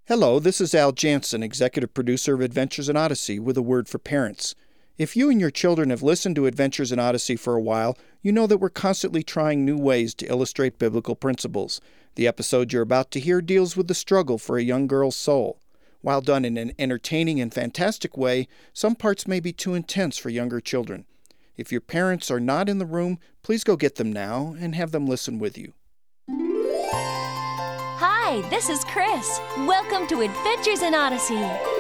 Hello, this is Al Jansen, executive producer of Adventures in Odyssey, with a word for parents. If you and your children have listened to Adventures in Odyssey for a while, you know that we're constantly trying new ways to illustrate biblical principles. The episode you're about to hear deals with the struggle for a young girl's soul. While done in an entertaining and fantastic way, some parts may be too intense for younger children. If your parents are not in the room, please go get them now and have them listen with you. Hi, this is Chris. Welcome to Adventures in Odyssey.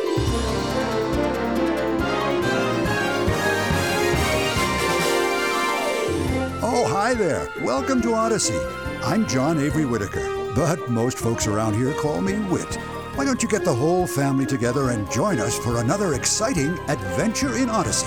Oh, hi there. Welcome to Odyssey. I'm John Avery Whitaker, but most folks around here call me Whit. Why don't you get the whole family together and join us for another exciting Adventure in Odyssey?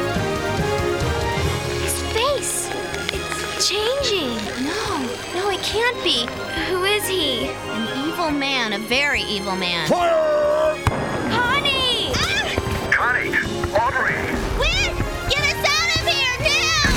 His face! It's changing! No, it can't be. Who is he? An evil man, a very evil man. Fire! Connie! Ah! Connie! Audrey! Whit! Get us out of here now!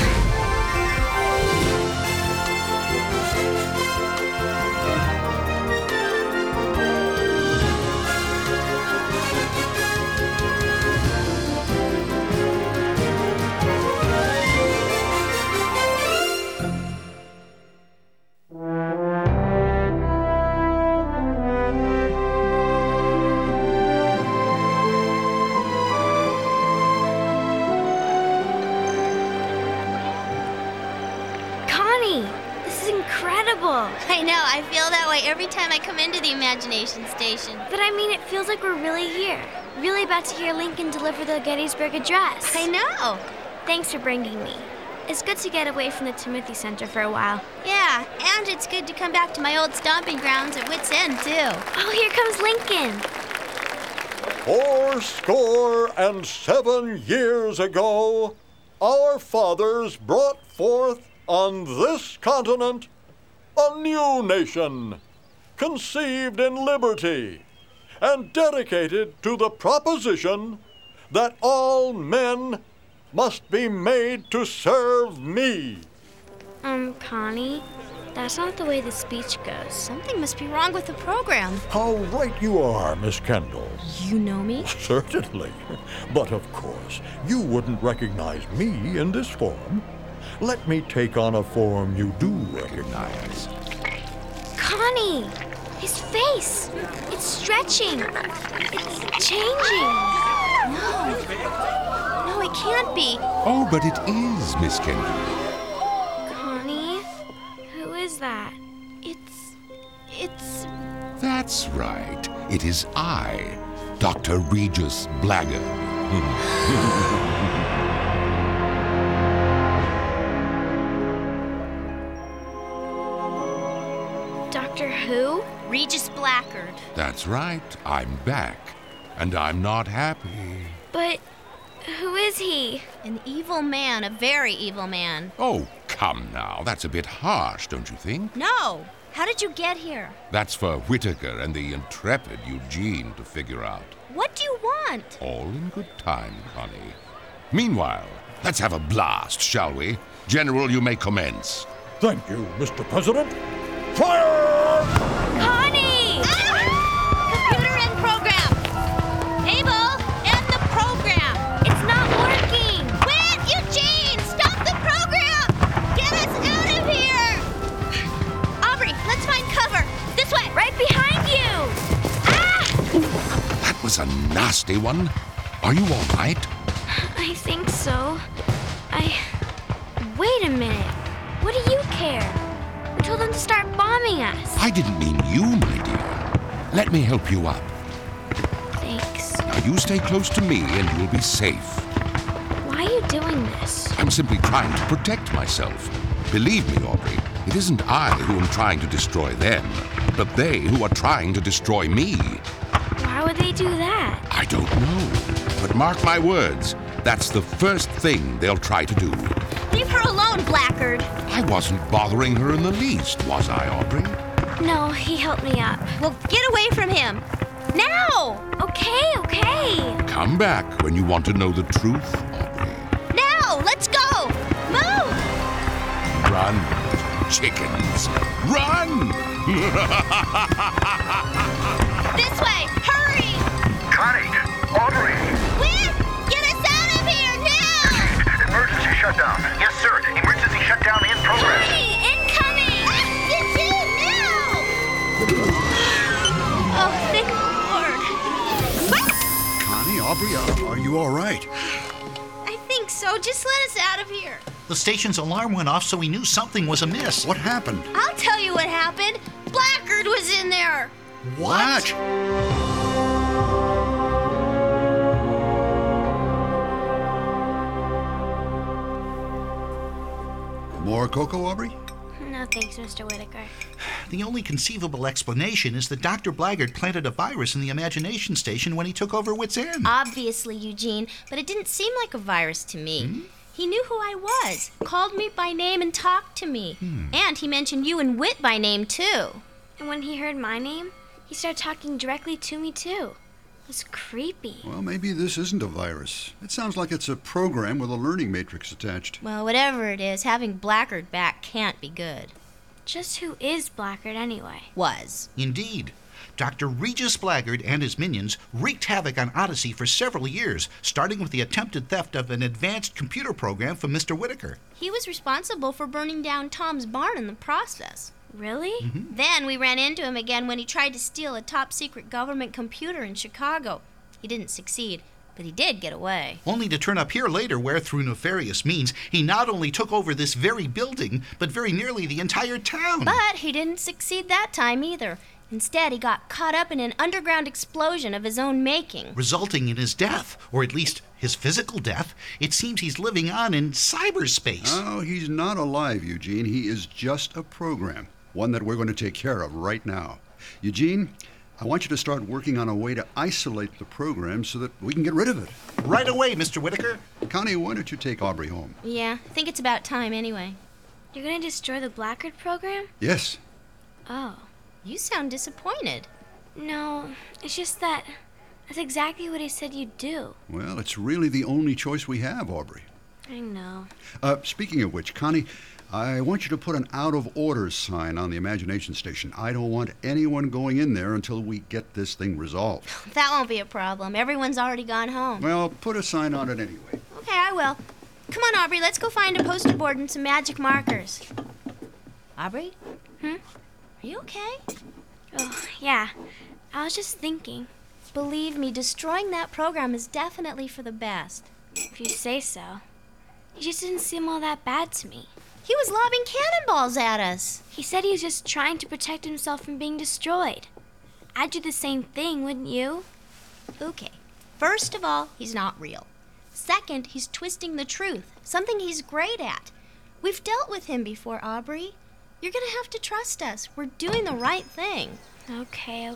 I know, I feel that way every time I come into the Imagination Station. But I mean, it feels like we're really here. Really about to hear Lincoln deliver the Gettysburg Address. I know. Thanks for bringing me. It's good to get away from the Timothy Center for a while. Yeah, and it's good to come back to my old stomping grounds at Whit's End, too. Oh, here comes Lincoln. 77 years ago, our fathers brought forth on this continent a new nation, conceived in liberty, and dedicated to the proposition that all men must be made to serve me. Connie, that's not the way the speech goes. Something must be wrong with the program. How right you are, Miss Kendall. You know me? Certainly. But of course, you wouldn't recognize me in this form. Let me take on a form you do recognize. Connie! His face! It's stretching! It's changing! No, it can't be. Oh, but it is, Miss Kendall. Connie? Who is that? It's... That's right. It is I, Dr. Regis Blackguard. Doctor Who? Regis Blackguard. That's right. I'm back. And I'm not happy. But who is he? An evil man, a very evil man. Oh, come now. That's a bit harsh, don't you think? No! How did you get here? That's for Whitaker and the intrepid Eugene to figure out. What do you want? All in good time, Connie. Meanwhile, let's have a blast, shall we? General, you may commence. Thank you, Mr. President. Fire! Connie! Computer end program! Able, end the program! It's not working! Whit, Eugene, stop the program! Get us out of here! Aubrey, let's find cover. This way! Right behind you! That was a nasty one. Are you all right? I think so. Wait a minute. What do you care? We told them to start bombing us. I didn't mean you, my dear. Let me help you up. Thanks. Now you stay close to me and you'll be safe. Why are you doing this? I'm simply trying to protect myself. Believe me, Aubrey, it isn't I who am trying to destroy them, but they who are trying to destroy me. Why would they do that? I don't know. But mark my words, that's the first thing they'll try to do. Leave her alone, Blackguard. I wasn't bothering her in the least, was I, Aubrey? No, he helped me up. Well, get away from him. Now! Okay. Come back when you want to know the truth, Aubrey. Now! Let's go! Move! Run, chickens, run! This way! you all right? I think so. Just let us out of here. The station's alarm went off, so we knew something was amiss. What happened? I'll tell you what happened. Blackguard was in there. What? More cocoa, Aubrey? No thanks, Mr. Whitaker. The only conceivable explanation is that Dr. Blackguard planted a virus in the imagination station when he took over Wits End. Obviously, Eugene, but it didn't seem like a virus to me. He knew who I was, called me by name and talked to me. And he mentioned you and Wit by name, too. And when he heard my name, he started talking directly to me, too. It was creepy. Well, maybe this isn't a virus. It sounds like it's a program with a learning matrix attached. Well, whatever it is, having Blackguard back can't be good. Just who is Blackguard anyway? Was. Indeed. Dr. Regis Blackguard and his minions wreaked havoc on Odyssey for several years, starting with the attempted theft of an advanced computer program from Mr. Whitaker. He was responsible for burning down Tom's barn in the process. Really? Then we ran into him again when he tried to steal a top-secret government computer in Chicago. He didn't succeed, but he did get away. Only to turn up here later where, through nefarious means, he not only took over this very building, but very nearly the entire town. But he didn't succeed that time either. Instead, he got caught up in an underground explosion of his own making. Resulting in his death, or at least his physical death. It seems he's living on in cyberspace. Oh, he's not alive, Eugene. He is just a program, one that we're going to take care of right now. Eugene, I want you to start working on a way to isolate the program so that we can get rid of it. Right away, Mr. Whitaker. Connie, why don't you take Aubrey home? Yeah, I think it's about time anyway. You're gonna destroy the Blackguard program? Yes. Oh. You sound disappointed. No, it's just that that's exactly what he said you'd do. Well, it's really the only choice we have, Aubrey. I know. Speaking of which, Connie, I want you to put an out-of-order sign on the imagination station. I don't want anyone going in there until we get this thing resolved. That won't be a problem. Everyone's already gone home. Well, put a sign on it anyway. Okay, I will. Come on, Aubrey, let's go find a poster board and some magic markers. Aubrey? Are you okay? Oh, yeah. I was just thinking. Believe me, destroying that program is definitely for the best. If you say so. He just didn't seem all that bad to me. He was lobbing cannonballs at us. He said he was just trying to protect himself from being destroyed. I'd do the same thing, wouldn't you? Okay. First of all, he's not real. Second, he's twisting the truth, something he's great at. We've dealt with him before, Aubrey. You're gonna have to trust us. We're doing the right thing. Okay.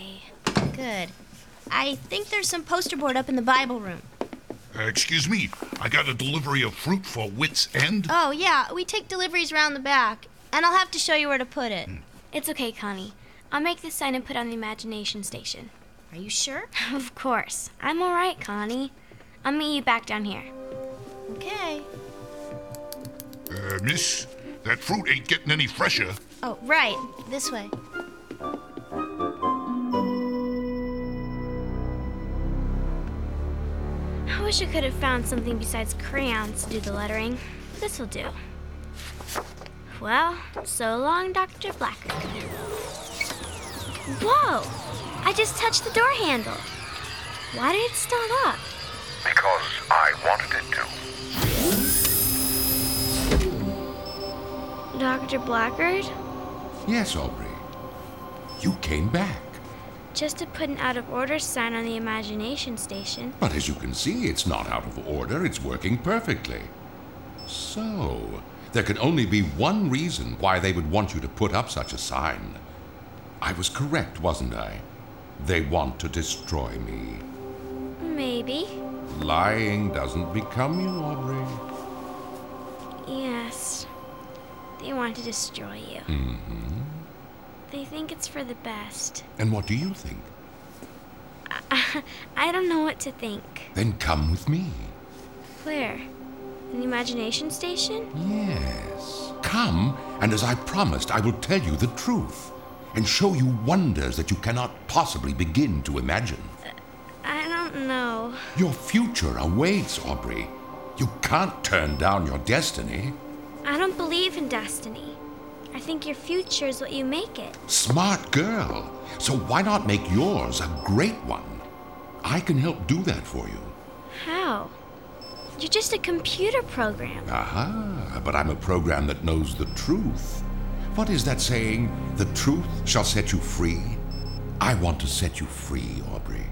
Good. I think there's some poster board up in the Bible room. Excuse me, I got a delivery of fruit for Wits End. Oh, yeah, we take deliveries around the back, and I'll have to show you where to put it. It's okay, Connie. I'll make this sign and put it on the imagination station. Are you sure? Of course. I'm all right, Connie. I'll meet you back down here. Okay. Miss, that fruit ain't getting any fresher. Oh, right. This way. I wish I could have found something besides crayons to do the lettering. This'll do. Well, so long, Dr. Blackguard. Whoa! I just touched the door handle. Why did it start up? Because I wanted it to. Dr. Blackguard? Yes, Aubrey. You came back. Just to put an out-of-order sign on the imagination station. But as you can see, it's not out of order. It's working perfectly. So, there can only be one reason why they would want you to put up such a sign. I was correct, wasn't I? They want to destroy me. Maybe. Lying doesn't become you, Aubrey. Yes. They want to destroy you. Mm-hmm. They think it's for the best. And what do you think? I don't know what to think. Then come with me. Where? In the imagination station? Yes. Come, and as I promised, I will tell you the truth and show you wonders that you cannot possibly begin to imagine. I don't know. Your future awaits, Aubrey. You can't turn down your destiny. I don't believe in destiny. I think your future is what you make it. Smart girl. So why not make yours a great one? I can help do that for you. You're just a computer program. Aha, but I'm a program that knows the truth. What is that saying? The truth shall set you free? I want to set you free, Aubrey.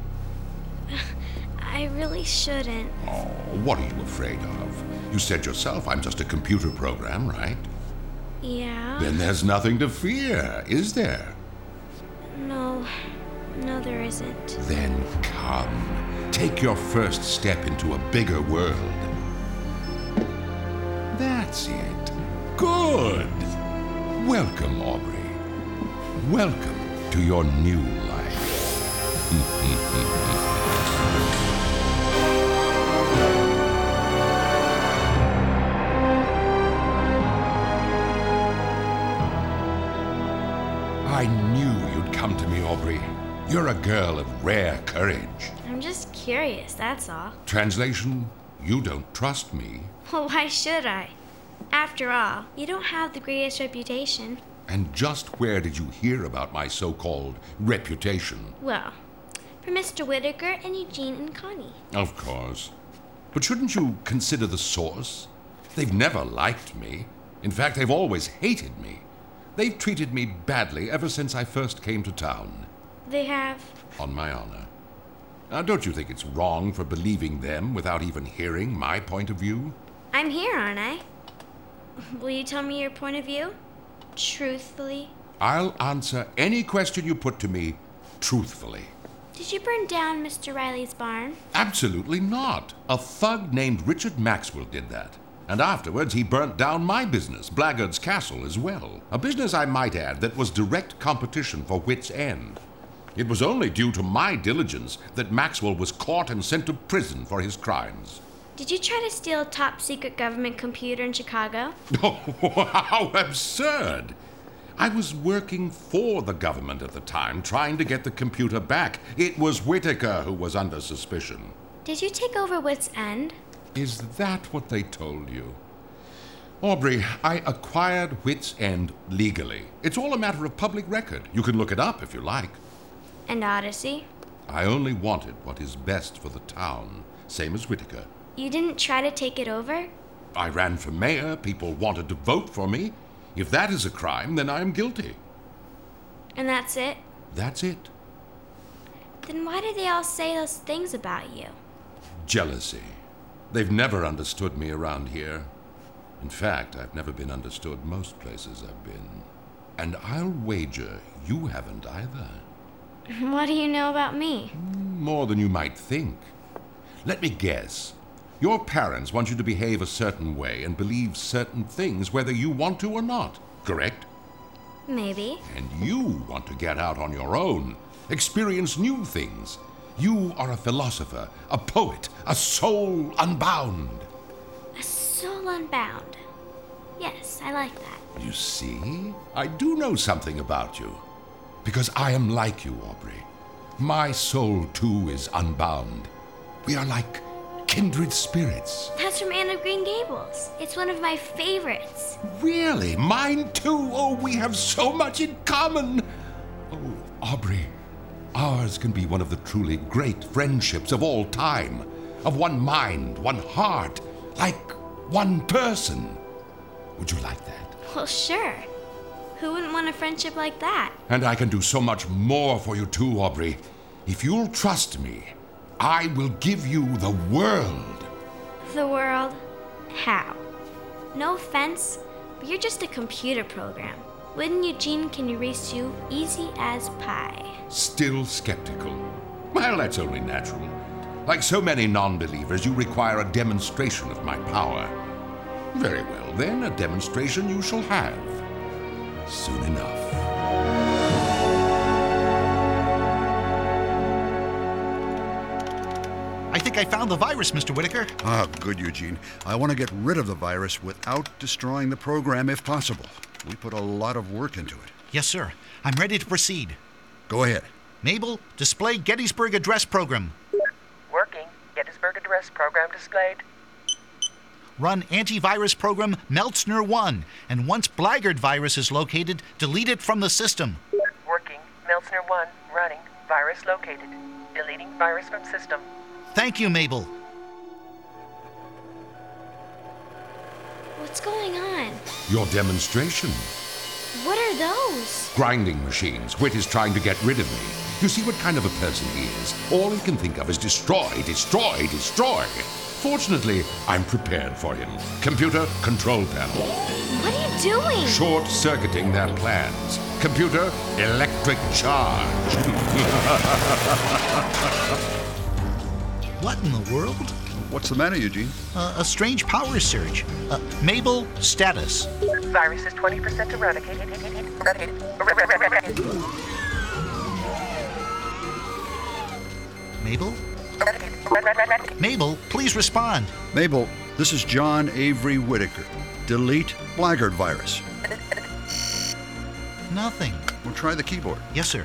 I really shouldn't. Oh, what are you afraid of? You said yourself I'm just a computer program, right? Yeah? Then there's nothing to fear, is there? No, there isn't. Then come. Take your first step into a bigger world. That's it. Good. Welcome, Aubrey. Welcome to your new life. I knew you'd come to me, Aubrey. You're a girl of rare courage. I'm just curious, that's all. Translation, you don't trust me. Well, why should I? After all, you don't have the greatest reputation. And just where did you hear about my so-called reputation? Well, from Mr. Whitaker and Eugene and Connie. Of course. But shouldn't you consider the source? They've never liked me. In fact, they've always hated me. They've treated me badly ever since I first came to town. They have? On my honor. Now, don't you think it's wrong for believing them without even hearing my point of view? I'm here, aren't I? Will you tell me your point of view? Truthfully? I'll answer any question you put to me truthfully. Did you burn down Mr. Riley's barn? Absolutely not. A thug named Richard Maxwell did that. And afterwards, he burnt down my business, Blackguard's Castle, as well. A business, I might add, that was direct competition for Wits End. It was only due to my diligence that Maxwell was caught and sent to prison for his crimes. Did you try to steal a top-secret government computer in Chicago? Oh, how absurd! I was working for the government at the time, trying to get the computer back. It was Whitaker who was under suspicion. Did you take over Wits End? Is that what they told you? Aubrey, I acquired Wits End legally. It's all a matter of public record. You can look it up if you like. And Odyssey? I only wanted what is best for the town, same as Whitaker. You didn't try to take it over? I ran for mayor. People wanted to vote for me. If that is a crime, then I am guilty. And that's it? That's it. Then why did they all say those things about you? Jealousy. They've never understood me around here. In fact, I've never been understood most places I've been. And I'll wager you haven't either. What do you know about me? More than you might think. Let me guess. Your parents want you to behave a certain way and believe certain things whether you want to or not, correct? Maybe. And you want to get out on your own, experience new things. You are a philosopher, a poet, a soul unbound. A soul unbound. Yes, I like that. You see, I do know something about you. Because I am like you, Aubrey. My soul, too, is unbound. We are like kindred spirits. That's from Anne of Green Gables. It's one of my favorites. Really? Mine, too? Oh, we have so much in common. Oh, Aubrey, ours can be one of the truly great friendships of all time. Of one mind, one heart, like one person. Would you like that? Well, sure. Who wouldn't want a friendship like that? And I can do so much more for you too, Aubrey. If you'll trust me, I will give you the world. The world? How? No offense, but you're just a computer program. Wouldn't Eugene can erase you easy as pie? Still skeptical? Well, that's only natural. Like so many non-believers, you require a demonstration of my power. Very well, then, a demonstration you shall have. Soon enough. I think I found the virus, Mr. Whitaker. Ah, good, Eugene. I want to get rid of the virus without destroying the program if possible. We put a lot of work into it. Yes, sir. I'm ready to proceed. Go ahead. Mabel, display Gettysburg Address program. Working. Gettysburg Address program displayed. Run antivirus program Meltzner 1, and once Blackguard virus is located, delete it from the system. Working. Meltzner 1 running. Virus located. Deleting virus from system. Thank you, Mabel. What's going on? Your demonstration. What are those? Grinding machines. Whit is trying to get rid of me. You see what kind of a person he is. All he can think of is destroy, destroy, destroy. Fortunately, I'm prepared for him. Computer, control panel. What are you doing? Short-circuiting their plans. Computer, electric charge. What in the world? What's the matter, Eugene? A strange power surge. Mabel, status. Virus is 20% eradicated. Mabel? Mabel, please respond. Mabel, this is John Avery Whitaker. Delete Blackguard virus. Nothing. We'll try the keyboard. Yes, sir.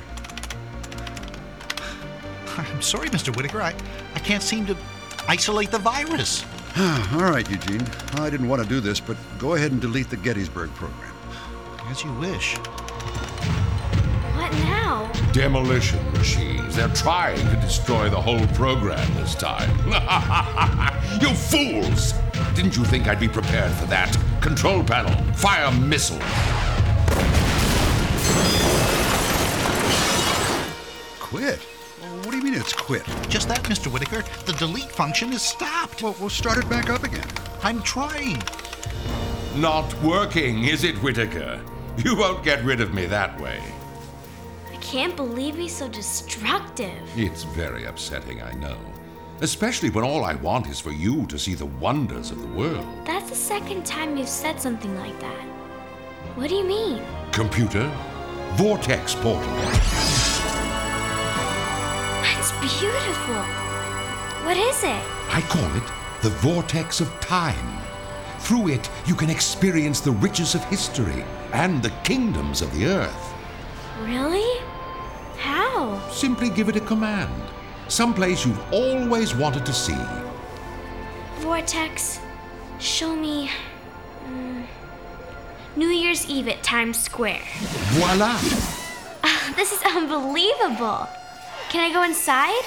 I'm sorry, Mr. Whitaker. I can't seem to isolate the virus. All right, Eugene. I didn't want to do this, but go ahead and delete the Gettysburg program. As you wish. What now? Demolition machines. They're trying to destroy the whole program this time. You fools! Didn't you think I'd be prepared for that? Control panel, fire missile. Quit? What do you mean it's quit? Just that, Mr. Whitaker. The delete function is stopped. Well, we'll start it back up again. I'm trying. Not working, is it, Whitaker? You won't get rid of me that way. I can't believe he's so destructive. It's very upsetting, I know. Especially when all I want is for you to see the wonders of the world. That's the second time you've said something like that. What do you mean? Computer, vortex portal. That's beautiful. What is it? I call it the vortex of time. Through it, you can experience the riches of history and the kingdoms of the earth. Really? How? Simply give it a command. Someplace you've always wanted to see. Vortex, show me New Year's Eve at Times Square. Voila! This is unbelievable. Can I go inside?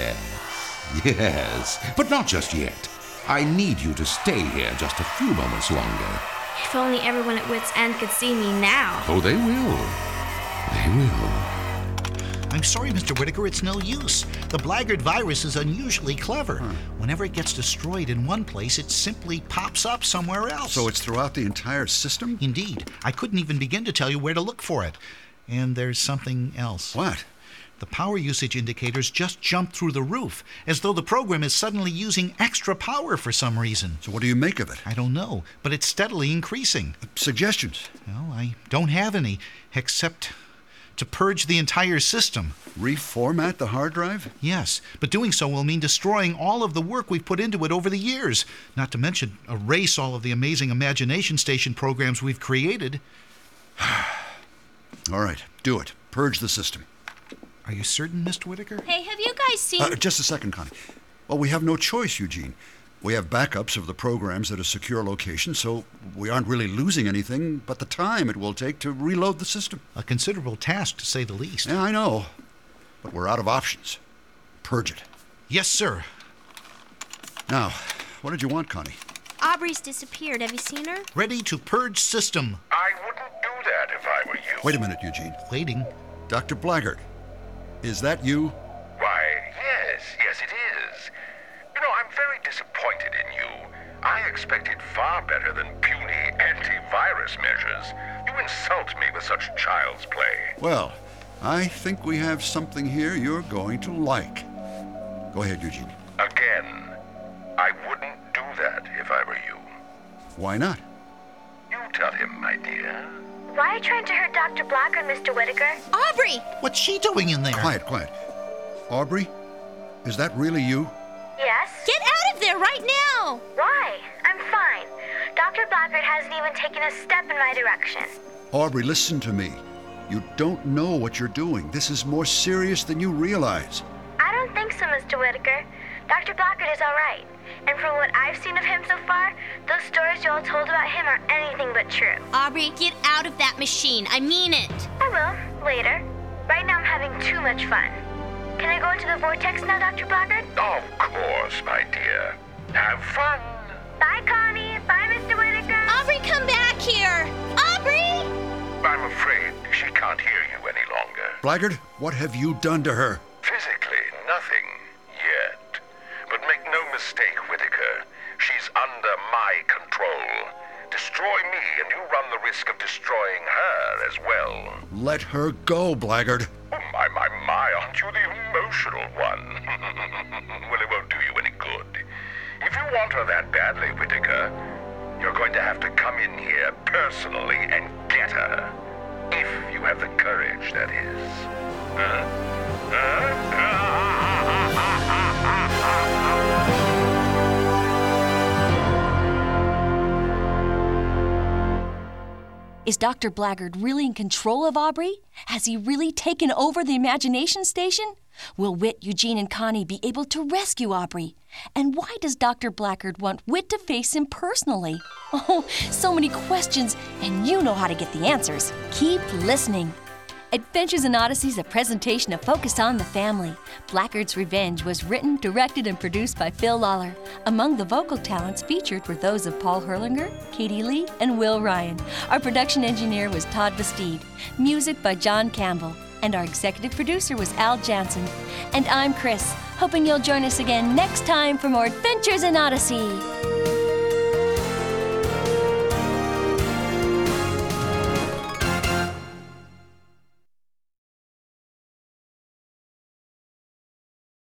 Yes, but not just yet. I need you to stay here just a few moments longer. If only everyone at Wits End could see me now. Oh, they will. They will. I'm sorry, Mr. Whitaker, it's no use. The Blackguard virus is unusually clever. Whenever it gets destroyed in one place, it simply pops up somewhere else. So it's throughout the entire system? Indeed. I couldn't even begin to tell you where to look for it. And there's something else. What? The power usage indicators just jumped through the roof, as though the program is suddenly using extra power for some reason. So what do you make of it? I don't know, but it's steadily increasing. Suggestions? Well, I don't have any, except to purge the entire system. Reformat the hard drive? Yes, but doing so will mean destroying all of the work we've put into it over the years, not to mention erase all of the amazing Imagination Station programs we've created. All right, do it. Purge the system. Are you certain, Mr. Whitaker? Hey, have you guys seen... Just a second, Connie. Well, we have no choice, Eugene. We have backups of the programs at a secure location, so we aren't really losing anything but the time it will take to reload the system. A considerable task, to say the least. Yeah, I know. But we're out of options. Purge it. Yes, sir. Now, what did you want, Connie? Aubrey's disappeared. Have you seen her? Ready to purge system. I wouldn't do that if I were you. Wait a minute, Eugene. Waiting. Dr. Blackguard, is that you? Why, yes it is. You know, I'm very disappointed in you. I expected far better than puny antivirus measures. You insult me with such child's play. Well, I think we have something here you're going to like. Go ahead, Eugene. Again, I wouldn't do that if I were you. Why not? You tell him, my dear. Why are you trying to hurt Dr. Blackguard, Mr. Whitaker? Aubrey! What's she doing in there? Quiet. Aubrey, is that really you? Yes? Get out of there right now! Why? I'm fine. Dr. Blackguard hasn't even taken a step in my direction. Aubrey, listen to me. You don't know what you're doing. This is more serious than you realize. I don't think so, Mr. Whitaker. Dr. Blackguard is all right. And from what I've seen of him so far, those stories you all told about him are anything but true. Aubrey, get out of that machine. I mean it. I will, later. Right now I'm having too much fun. Can I go into the vortex now, Dr. Blackguard? Of course, my dear. Have fun. Bye, Connie. Bye, Mr. Whitaker. Aubrey! I'm afraid she can't hear you any longer. Blackguard, what have you done to her? Physically, nothing yet. But make no mistake, Whitaker, she's under my control. Destroy me, and you run the risk of destroying her as well. Let her go, Blackguard. Oh, my, aren't you the emotional one? Well, it won't do you any good. If you want her that badly, Whitaker, you're going to have to come in here personally and get her. If you have the courage, that is. Is Dr. Blackguard really in control of Aubrey? Has he really taken over the Imagination Station? Will Whit, Eugene, and Connie be able to rescue Aubrey? And why does Dr. Blackguard want Whit to face him personally? Oh, so many questions, and you know how to get the answers. Keep listening. Adventures in Odyssey is a presentation of Focus on the Family. Blackguard's Revenge was written, directed, and produced by Phil Lawler. Among the vocal talents featured were those of Paul Herlinger, Katie Lee, and Will Ryan. Our production engineer was Todd Bastide. Music by John Campbell. And our executive producer was Al Jansen. And I'm Chris, hoping you'll join us again next time for more Adventures in Odyssey.